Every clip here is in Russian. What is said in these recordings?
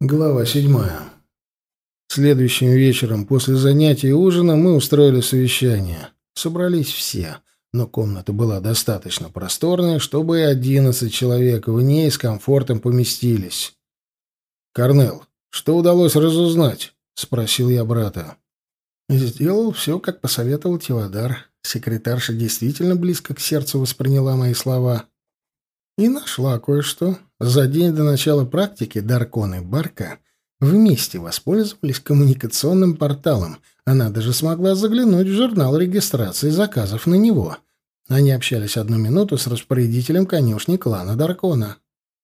Глава 7. Следующим вечером после занятий и ужина мы устроили совещание. Собрались все, но комната была достаточно просторная, чтобы и 11 человек в ней с комфортом поместились. «Корнел, что удалось разузнать?» — спросил я брата. Сделал все, как посоветовал Тивадар. Секретарша действительно близко к сердцу восприняла мои слова. И нашла кое-что. За день до начала практики Даркон и Барка вместе воспользовались коммуникационным порталом. Она даже смогла заглянуть в журнал регистрации заказов на него. Они общались 1 минуту с распорядителем конюшни клана Даркона.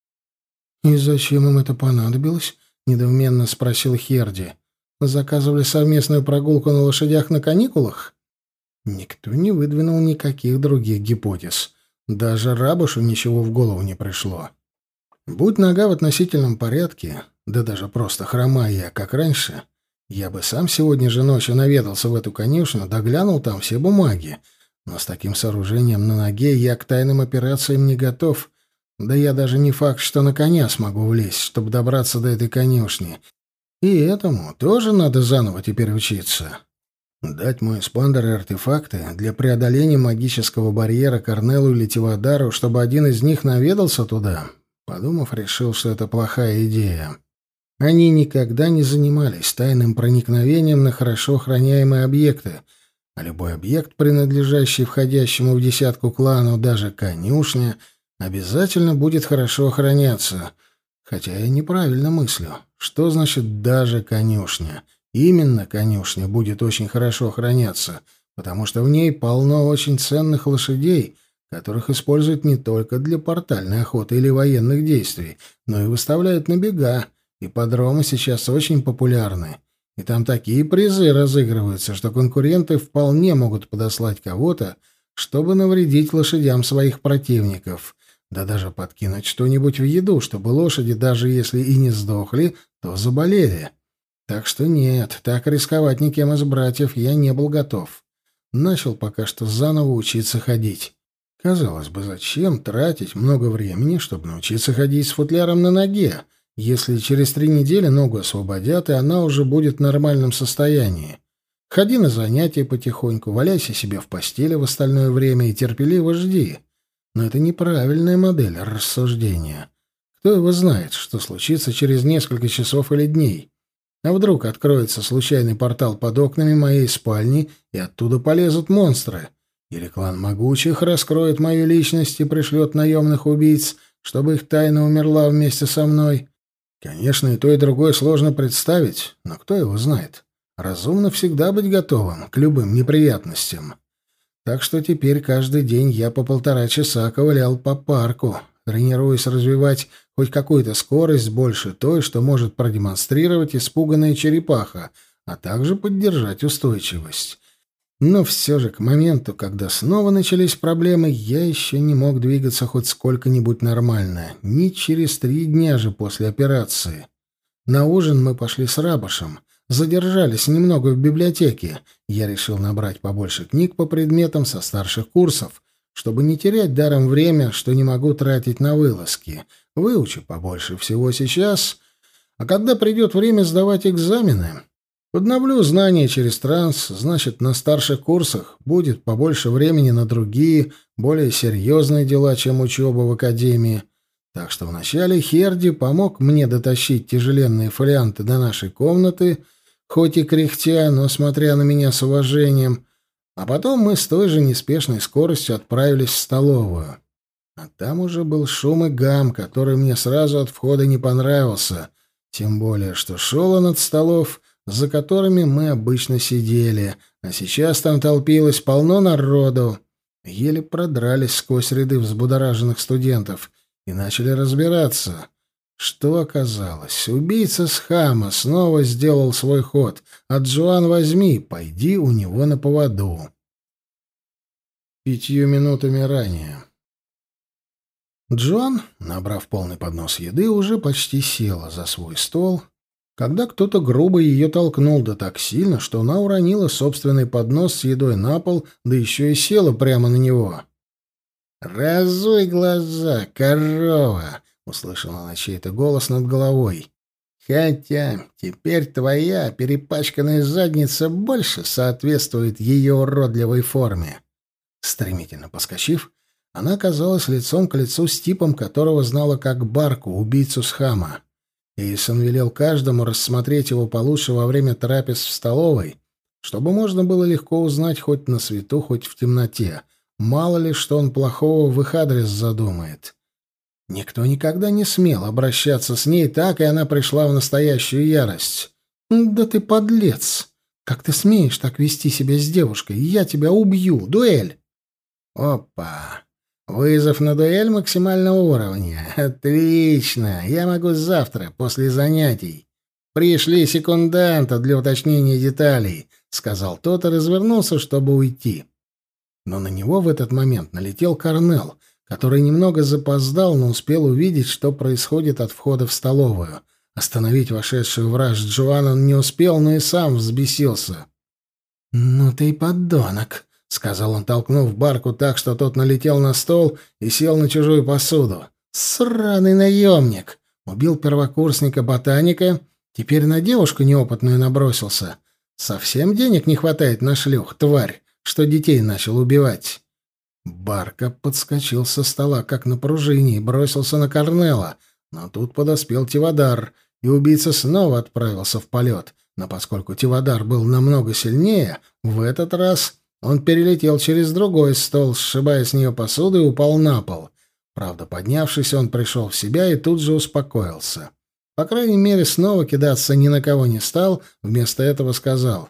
«И зачем им это понадобилось?» — недоуменно спросил Херди. «Заказывали совместную прогулку на лошадях на каникулах?» Никто не выдвинул никаких других гипотез. Даже Рабушу ничего в голову не пришло. Будь нога в относительном порядке, да даже просто хромая я, как раньше, я бы сам сегодня же ночью наведался в эту конюшню, доглянул там все бумаги. Но с таким сооружением на ноге я к тайным операциям не готов. Да я даже не факт, что на коня смогу влезть, чтобы добраться до этой конюшни. И этому тоже надо заново теперь учиться. Дать мой эспандер и артефакты для преодоления магического барьера Корнелу или Тивадару, чтобы один из них наведался туда, подумав, решил, что это плохая идея. Они никогда не занимались тайным проникновением на хорошо охраняемые объекты, а любой объект, принадлежащий входящему в десятку клану, даже конюшня, обязательно будет хорошо охраняться. Хотя я неправильно мыслю. Что значит «даже конюшня»? Именно конюшня будет очень хорошо охраняться, потому что в ней полно очень ценных лошадей, которых используют не только для портальной охоты или военных действий, но и выставляют на бега. Ипподромы сейчас очень популярны, и там такие призы разыгрываются, что конкуренты вполне могут подослать кого-то, чтобы навредить лошадям своих противников, да даже подкинуть что-нибудь в еду, чтобы лошади, даже если и не сдохли, то заболели. Так что нет, так рисковать никем из братьев я не был готов. Начал пока что заново учиться ходить. Казалось бы, зачем тратить много времени, чтобы научиться ходить с футляром на ноге, если через 3 недели ногу освободят, и она уже будет в нормальном состоянии? Ходи на занятия потихоньку, валяйся себе в постели в остальное время и терпеливо жди. Но это неправильная модель рассуждения. Кто его знает, что случится через несколько часов или дней? А вдруг откроется случайный портал под окнами моей спальни, и оттуда полезут монстры? Или клан могучих раскроет мою личность и пришлет наемных убийц, чтобы их тайна умерла вместе со мной? Конечно, и то, и другое сложно представить, но кто его знает? Разумно всегда быть готовым к любым неприятностям. Так что теперь каждый день я по 1,5 часа ковылял по парку, тренируясь развивать хоть какую-то скорость больше той, что может продемонстрировать испуганная черепаха, а также поддержать устойчивость. Но все же к моменту, когда снова начались проблемы, я еще не мог двигаться хоть сколько-нибудь нормально. Не через 3 дня же после операции. На ужин мы пошли с Рабашем. Задержались немного в библиотеке. Я решил набрать побольше книг по предметам со старших курсов, чтобы не терять даром время, что не могу тратить на вылазки. Выучу побольше всего сейчас, а когда придет время сдавать экзамены, подновлю знания через транс, значит, на старших курсах будет побольше времени на другие, более серьезные дела, чем учеба в академии. Так что вначале Херди помог мне дотащить тяжеленные фолианты до нашей комнаты, хоть и кряхтя, но смотря на меня с уважением, а потом мы с той же неспешной скоростью отправились в столовую. А там уже был шум и гам, который мне сразу от входа не понравился, тем более, что шел он от столов, за которыми мы обычно сидели, а сейчас там толпилось полно народу. Еле продрались сквозь ряды взбудораженных студентов и начали разбираться. Что оказалось? Убийца Схама снова сделал свой ход. А Джоан возьми, пойди у него на поводу. 5 минутами ранее. Джоан, набрав полный поднос еды, уже почти села за свой стол, когда кто-то грубо ее толкнул, да так сильно, что она уронила собственный поднос с едой на пол, да еще и села прямо на него. «Разуй глаза, корова!» — услышала она чей-то голос над головой. Хотя теперь твоя перепачканная задница больше соответствует ее уродливой форме. Стремительно поскочив, она оказалась лицом к лицу с типом, которого знала как Барку, убийцу Схама. Эйсон велел каждому рассмотреть его получше во время трапез в столовой, чтобы можно было легко узнать хоть на свету, хоть в темноте. Мало ли, что он плохого в их адрес задумает. Никто никогда не смел обращаться с ней так, и она пришла в настоящую ярость. «Да ты подлец! Как ты смеешь так вести себя с девушкой? Я тебя убью! Дуэль!» «Опа! Вызов на дуэль максимального уровня. Отлично! Я могу завтра, после занятий. Пришли секунданта для уточнения деталей», — сказал тот и развернулся, чтобы уйти. Но на него в этот момент налетел Корнел, который немного запоздал, но успел увидеть, что происходит от входа в столовую. Остановить вошедшую в раж Джоан он не успел, но и сам взбесился. «Ну ты и подонок», — сказал он, толкнув Барку так, что тот налетел на стол и сел на чужую посуду. «Сраный наемник! Убил первокурсника-ботаника, теперь на девушку неопытную набросился. Совсем денег не хватает на шлюх, тварь, что детей начал убивать». Барка подскочил со стола, как на пружине, и бросился на Корнела, но тут подоспел Тивадар, и убийца снова отправился в полет. Но поскольку Тивадар был намного сильнее, в этот раз он перелетел через другой стол, сшибая с нее посуду, и упал на пол. Правда, поднявшись, он пришел в себя и тут же успокоился. По крайней мере, снова кидаться ни на кого не стал, вместо этого сказал: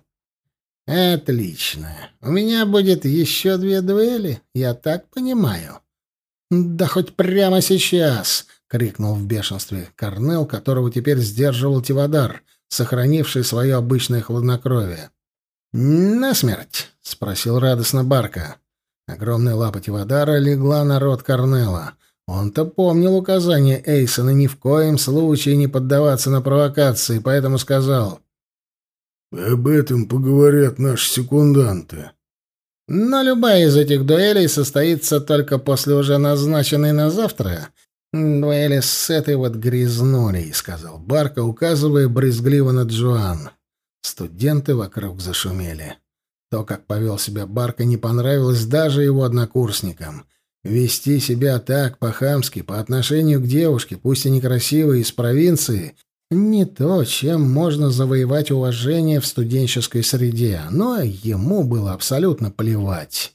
«Отлично. У меня будет еще 2 дуэли, я так понимаю». «Да хоть прямо сейчас!» — крикнул в бешенстве Корнел, которого теперь сдерживал Тивадар, сохранивший свое обычное хладнокровие. «Насмерть?» — спросил радостно Барка. Огромная лапа Тивадара легла на рот Корнела. Он-то помнил указание Эйсона ни в коем случае не поддаваться на провокации, поэтому сказал: «Об этом поговорят наши секунданты». «Но любая из этих дуэлей состоится только после уже назначенной на завтра дуэли с этой вот грязнулей», — сказал Барка, указывая брезгливо на Джоан. Студенты вокруг зашумели. То, как повел себя Барка, не понравилось даже его однокурсникам. Вести себя так по-хамски по отношению к девушке, пусть и некрасивой, из провинции, не то, чем можно завоевать уважение в студенческой среде, но ему было абсолютно плевать.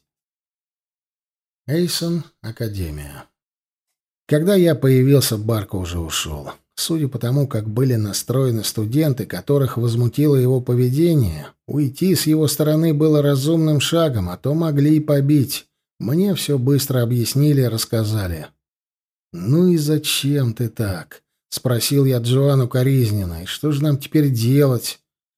Эйсон, Академия. Когда я появился, Барка уже ушел. Судя по тому, как были настроены студенты, которых возмутило его поведение, уйти с его стороны было разумным шагом, а то могли и побить. Мне все быстро объяснили и рассказали. «Ну и зачем ты так?» — спросил я Джоан укоризненно. «И что же нам теперь делать?»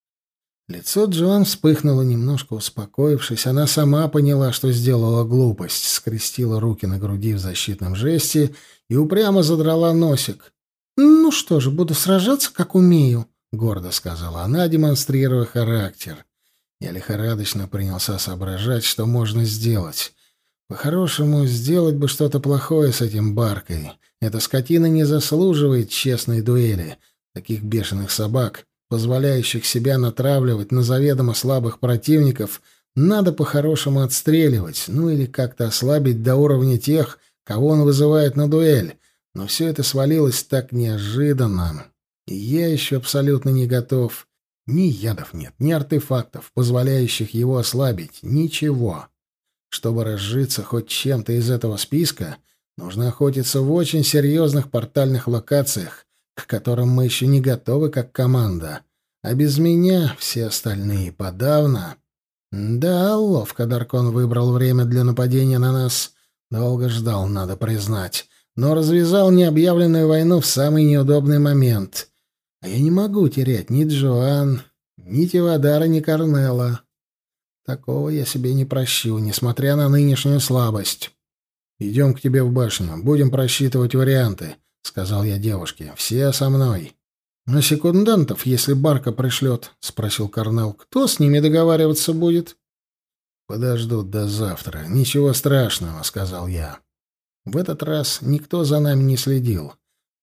Лицо Джоан вспыхнуло, немножко успокоившись. Она сама поняла, что сделала глупость, скрестила руки на груди в защитном жесте и упрямо задрала носик. «Ну что же, буду сражаться, как умею», — гордо сказала она, демонстрируя характер. Я лихорадочно принялся соображать, что можно сделать. По-хорошему, сделать бы что-то плохое с этим Баркой. Эта скотина не заслуживает честной дуэли. Таких бешеных собак, позволяющих себя натравливать на заведомо слабых противников, надо по-хорошему отстреливать, ну или как-то ослабить до уровня тех, кого он вызывает на дуэль. Но все это свалилось так неожиданно. И я еще абсолютно не готов. Ни ядов нет, ни артефактов, позволяющих его ослабить. Ничего. Чтобы разжиться хоть чем-то из этого списка, нужно охотиться в очень серьезных портальных локациях, к которым мы еще не готовы как команда. А без меня все остальные подавно. Да, ловко Даркон выбрал время для нападения на нас. Долго ждал, надо признать. Но развязал необъявленную войну в самый неудобный момент. А я не могу терять ни Джоан, ни Тивадара, ни Корнела. Такого я себе не прощу, несмотря на нынешнюю слабость. «Идем к тебе в башню, будем просчитывать варианты», — сказал я девушке. «Все со мной». «А секундантов, если Барка пришлет?» — спросил Корнел. «Кто с ними договариваться будет?» «Подождут до завтра. Ничего страшного», — сказал я. В этот раз никто за нами не следил.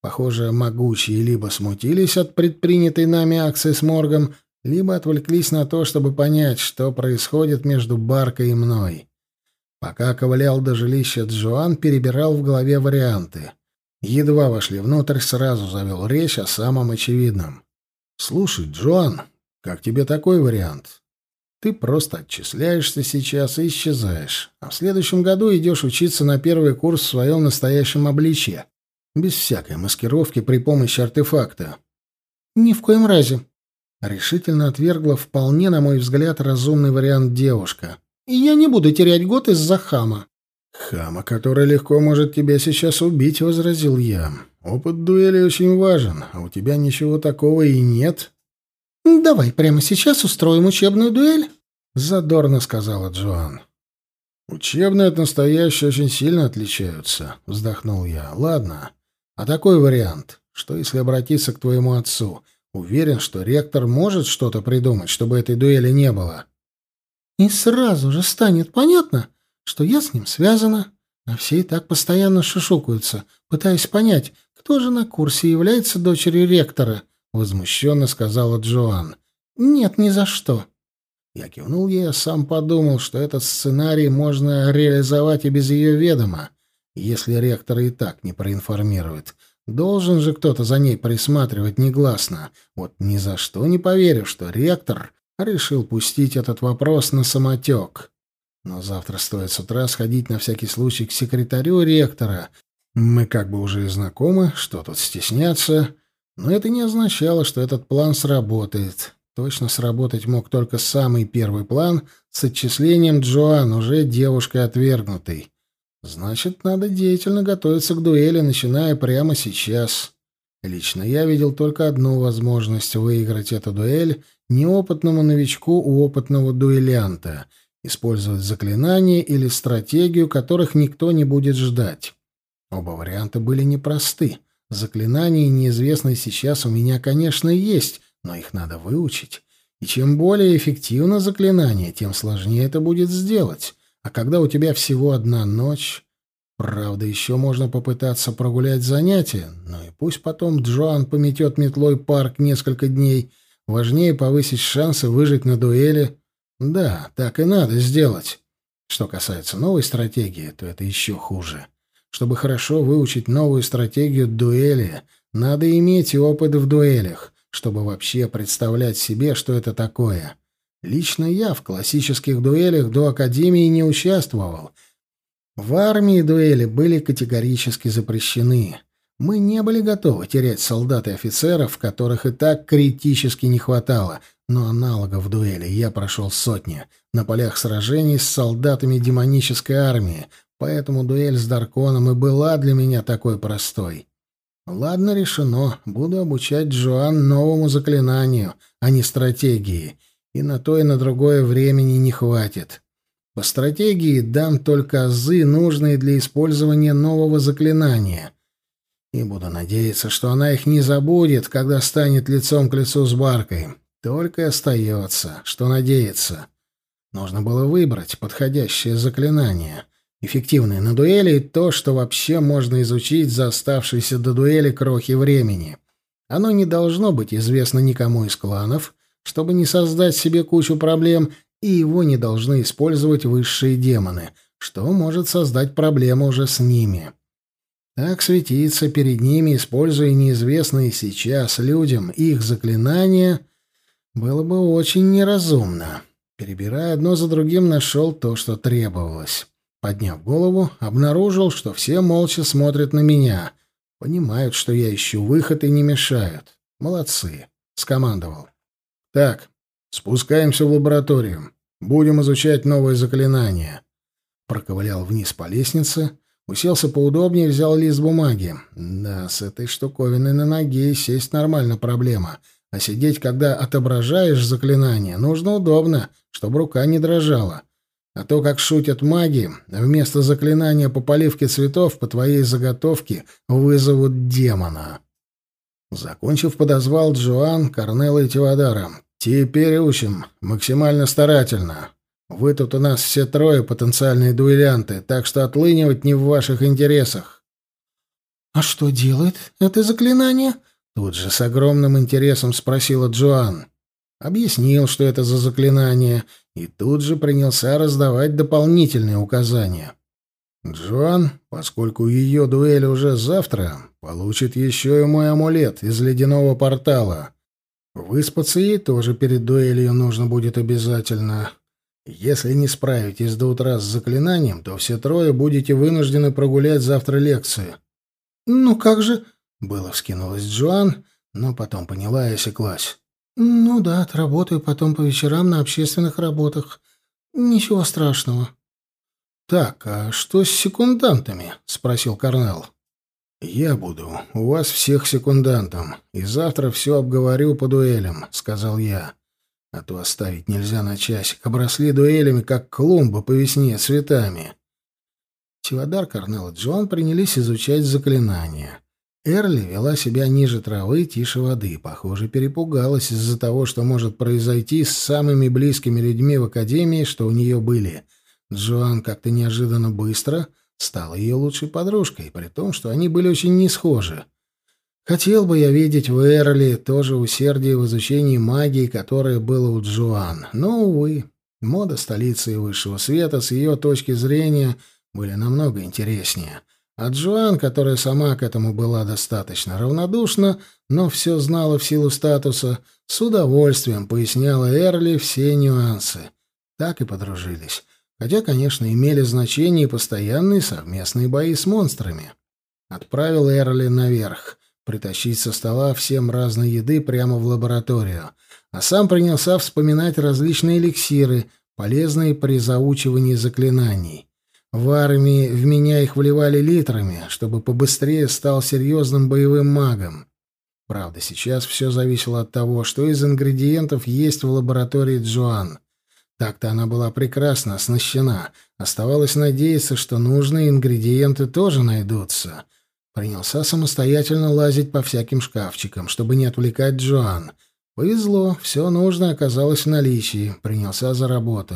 Похоже, могучие либо смутились от предпринятой нами акции с Моргом, либо отвлеклись на то, чтобы понять, что происходит между Баркой и мной. Пока ковылял до жилища, Джоан перебирал в голове варианты. Едва вошли внутрь, сразу завел речь о самом очевидном. «Слушай, Джоан, как тебе такой вариант? Ты просто отчисляешься сейчас и исчезаешь, а в следующем году идешь учиться на первый курс в своем настоящем обличье, без всякой маскировки при помощи артефакта». «Ни в коем разе», — решительно отвергла вполне, на мой взгляд, разумный вариант девушка. «И я не буду терять год из-за хама». «Хама, который легко может тебя сейчас убить», — возразил я. «Опыт дуэли очень важен, а у тебя ничего такого и нет». «Давай прямо сейчас устроим учебную дуэль», — задорно сказала Джоан. «Учебные от настоящей очень сильно отличаются», — вздохнул я. «Ладно. А такой вариант, что если обратиться к твоему отцу, уверен, что ректор может что-то придумать, чтобы этой дуэли не было». «И сразу же станет понятно, что я с ним связана, а все и так постоянно шушукаются, пытаясь понять, кто же на курсе является дочерью ректора», — возмущенно сказала Джоан. «Нет, ни за что». Я кивнул ей, а сам подумал, что этот сценарий можно реализовать и без ее ведома, если ректор и так не проинформирует. Должен же кто-то за ней присматривать негласно. Вот ни за что не поверю, что ректор решил пустить этот вопрос на самотек. Но завтра стоит с утра сходить на всякий случай к секретарю ректора. Мы как бы уже и знакомы, что тут стесняться. Но это не означало, что этот план сработает. Точно сработать мог только самый первый план с отчислением Джоан, уже девушкой отвергнутой. Значит, надо деятельно готовиться к дуэли, начиная прямо сейчас. Лично я видел только одну возможность выиграть эту дуэль неопытному новичку у опытного дуэлянта — использовать заклинания или стратегию, которых никто не будет ждать. Оба варианта были непросты. Заклинания, неизвестные сейчас, у меня, конечно, есть, но их надо выучить. И чем более эффективно заклинание, тем сложнее это будет сделать. А когда у тебя всего одна ночь... Правда, еще можно попытаться прогулять занятия, но и пусть потом Джоан пометет метлой парк несколько дней. Важнее повысить шансы выжить на дуэли. Да, так и надо сделать. Что касается новой стратегии, то это еще хуже. Чтобы хорошо выучить новую стратегию дуэли, надо иметь и опыт в дуэлях, чтобы вообще представлять себе, что это такое. Лично я в классических дуэлях до Академии не участвовал. В армии дуэли были категорически запрещены. Мы не были готовы терять солдат и офицеров, которых и так критически не хватало, но аналогов дуэли я прошел сотни на полях сражений с солдатами демонической армии, поэтому дуэль с Дарконом и была для меня такой простой. Ладно, решено, буду обучать Джоан новому заклинанию, а не стратегии, и на то и на другое времени не хватит. По стратегии дам только азы, нужные для использования нового заклинания. И буду надеяться, что она их не забудет, когда станет лицом к лицу с Баркой. Только и остается, что надеяться. Нужно было выбрать подходящее заклинание, эффективное на дуэли и то, что вообще можно изучить за оставшиеся до дуэли крохи времени. Оно не должно быть известно никому из кланов, чтобы не создать себе кучу проблем, и его не должны использовать высшие демоны, что может создать проблемы уже с ними. Так светиться перед ними, используя неизвестные сейчас людям их заклинания, было бы очень неразумно. Перебирая одно за другим, нашел то, что требовалось. Подняв голову, обнаружил, что все молча смотрят на меня. Понимают, что я ищу выход и не мешают. Молодцы. Скомандовал. Так, спускаемся в лабораторию. Будем изучать новые заклинания. Проковылял вниз по лестнице, уселся поудобнее, взял лист бумаги. Да, с этой штуковиной на ноге сесть нормально проблема. А сидеть, когда отображаешь заклинание, нужно удобно, чтобы рука не дрожала. А то, как шутят маги, вместо заклинания по поливке цветов по твоей заготовке вызовут демона. Закончив, подозвал Джоан, Корнелла и Теводара. «Теперь учим. Максимально старательно. Вы тут у нас все трое потенциальные дуэлянты, так что отлынивать не в ваших интересах». «А что делает это заклинание?» Тут же с огромным интересом спросила Джоан. Объяснил, что это за заклинание, и тут же принялся раздавать дополнительные указания. Джоан, поскольку ее дуэль уже завтра, получит еще и мой амулет из ледяного портала. Выспаться ей тоже перед дуэлью нужно будет обязательно. Если не справитесь до утра с заклинанием, то все трое будете вынуждены прогулять завтра лекцию. «Ну как же?» — было вскинулась Джоан, но потом поняла и осеклась. «Ну да, отработаю потом по вечерам на общественных работах. Ничего страшного». «Так, а что с секундантами?» — спросил Корнелл. «Я буду у вас всех секундантом, и завтра все обговорю по дуэлям», — сказал я. «А то оставить нельзя на часик. Обросли дуэлями, как клумба по весне цветами». Тивадар, Корнелл и Джоан принялись изучать заклинания. Эрли вела себя ниже травы, тише воды. Похоже, перепугалась из-за того, что может произойти с самыми близкими людьми в академии, что у нее были. Джоан как-то неожиданно быстро стала ее лучшей подружкой, при том, что они были очень не схожи. Хотел бы я видеть в Эрли то же усердие в изучении магии, которое было у Джоан. Но, увы, мода столицы и высшего света с ее точки зрения были намного интереснее. А Джоан, которая сама к этому была достаточно равнодушна, но все знала в силу статуса, с удовольствием поясняла Эрли все нюансы. Так и подружились. Хотя, конечно, имели значение и постоянные совместные бои с монстрами. Отправил Эрли наверх, притащить со стола всем разной еды прямо в лабораторию, а сам принялся вспоминать различные эликсиры, полезные при заучивании заклинаний. В армии в меня их вливали литрами, чтобы побыстрее стал серьезным боевым магом. Правда, сейчас все зависело от того, что из ингредиентов есть в лаборатории Джоан. Так-то она была прекрасно оснащена. Оставалось надеяться, что нужные ингредиенты тоже найдутся. Принялся самостоятельно лазить по всяким шкафчикам, чтобы не отвлекать Джоан. Повезло, все нужное оказалось в наличии. Принялся за работу.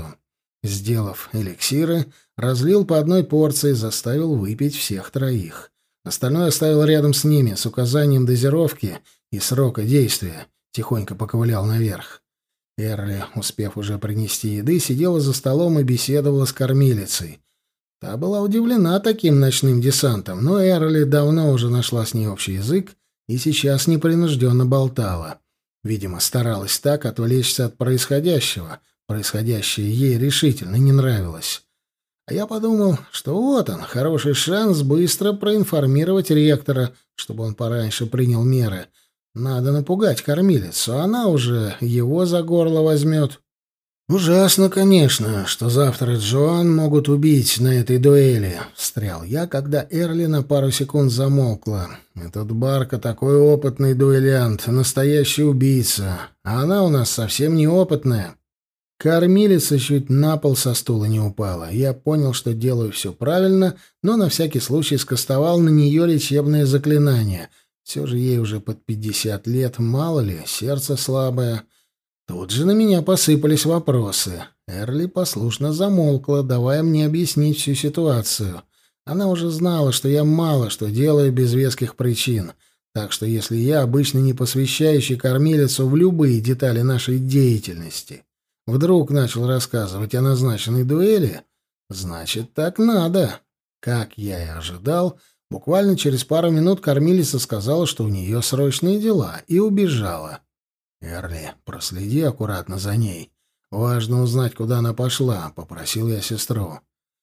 Сделав эликсиры, разлил по одной порции, заставил выпить всех троих. Остальное оставил рядом с ними, с указанием дозировки и срока действия. Тихонько поковылял наверх. Эрли, успев уже принести еды, сидела за столом и беседовала с кормилицей. Та была удивлена таким ночным десантом, но Эрли давно уже нашла с ней общий язык и сейчас непринужденно болтала. Видимо, старалась так отвлечься от происходящего. Происходящее ей решительно не нравилось. А я подумал, что вот он, хороший шанс быстро проинформировать ректора, чтобы он пораньше принял меры. Надо напугать кормилицу, а она уже его за горло возьмет. «Ужасно, конечно, что завтра Джоан могут убить на этой дуэли», — встрял я, когда Эрли на пару секунд замолкла. «Этот Барка такой опытный дуэлянт, настоящий убийца, а она у нас совсем неопытная». Кормилица чуть на пол со стула не упала. Я понял, что делаю все правильно, но на всякий случай скостовал на нее лечебное заклинание. Все же ей уже под 50 лет, мало ли, сердце слабое. Тут же на меня посыпались вопросы. Эрли послушно замолкла, давая мне объяснить всю ситуацию. Она уже знала, что я мало что делаю без веских причин. Так что если я, обычно не посвящающий кормилицу в любые детали нашей деятельности, вдруг начал рассказывать о назначенной дуэли, значит, так надо. Как я и ожидал, буквально через пару минут кормилица сказала, что у нее срочные дела, и убежала. «Эрли, проследи аккуратно за ней. Важно узнать, куда она пошла», — попросил я сестру.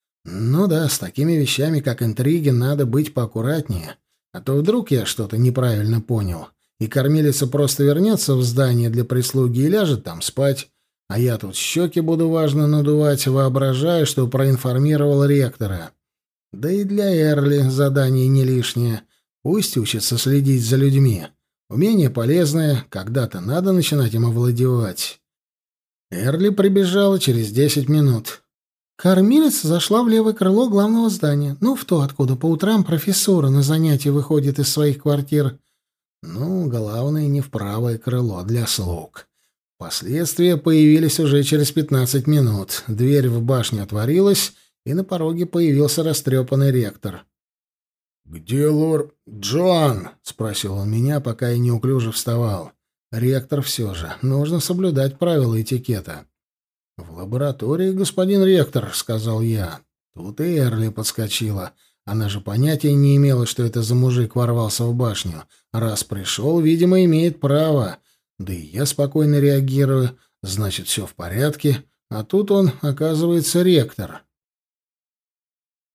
«Ну да, с такими вещами, как интриги, надо быть поаккуратнее. А то вдруг я что-то неправильно понял, и кормилица просто вернется в здание для прислуги и ляжет там спать. А я тут щеки буду важно надувать, воображая, что проинформировал ректора. Да и для Эрли задание не лишнее. Пусть учится следить за людьми. Умение полезное, когда-то надо начинать им овладевать». Эрли прибежала через 10 минут. Кормилица зашла в левое крыло главного здания. Ну, в то, откуда по утрам профессура на занятия выходит из своих квартир. Ну, главное, не в правое крыло для слуг. Последствия появились уже через 15 минут. Дверь в башню отворилась, и на пороге появился растрепанный ректор. «Где лор...» «Джон!» — спросил он меня, пока я неуклюже вставал. «Ректор все же. Нужно соблюдать правила этикета». «В лаборатории, господин ректор», — сказал я. Тут и Эрли подскочила. Она же понятия не имела, что это за мужик ворвался в башню. Раз пришел, видимо, имеет право. Да и я спокойно реагирую. Значит, все в порядке. А тут он, оказывается, ректор.